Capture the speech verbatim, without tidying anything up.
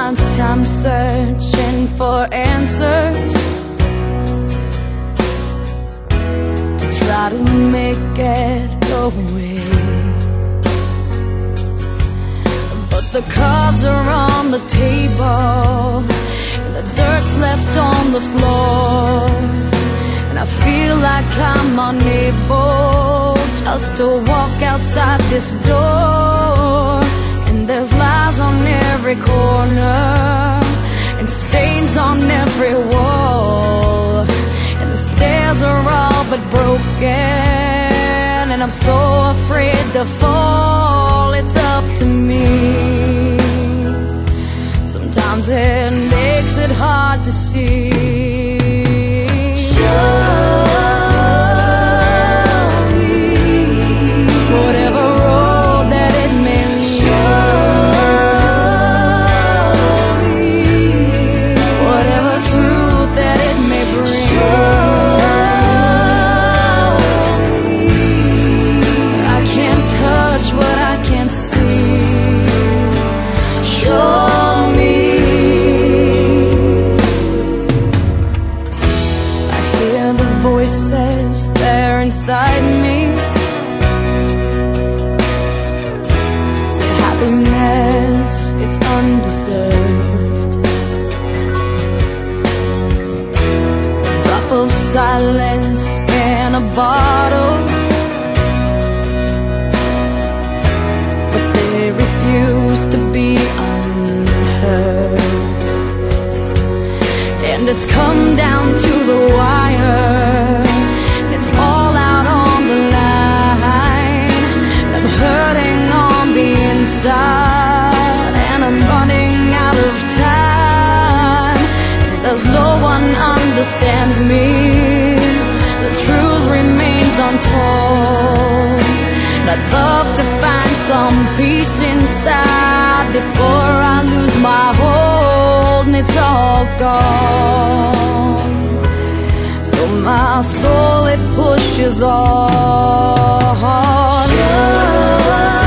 my time searching for answers, to try to make it go away. But the cards are on the table, and the dirt's left on the floor, and I feel like I'm unable just to walk outside this door. And there's lies on every corner, and stains on every wall, and the stairs are all but broken, and I'm so afraid to fall. It's up to me. Sometimes it makes it hard to see. Voices there inside me say happiness, it's undeserved. A drop of silence in a bottle, but they refuse to be unheard. And it's come down to the wire, it's all out on the line. I'm hurting on the inside, and I'm running out of time. There's no one understands me, the truth remains untold. And I'd love to find some peace inside before I lose my hold, and it's all gone. So my soul, it pushes on.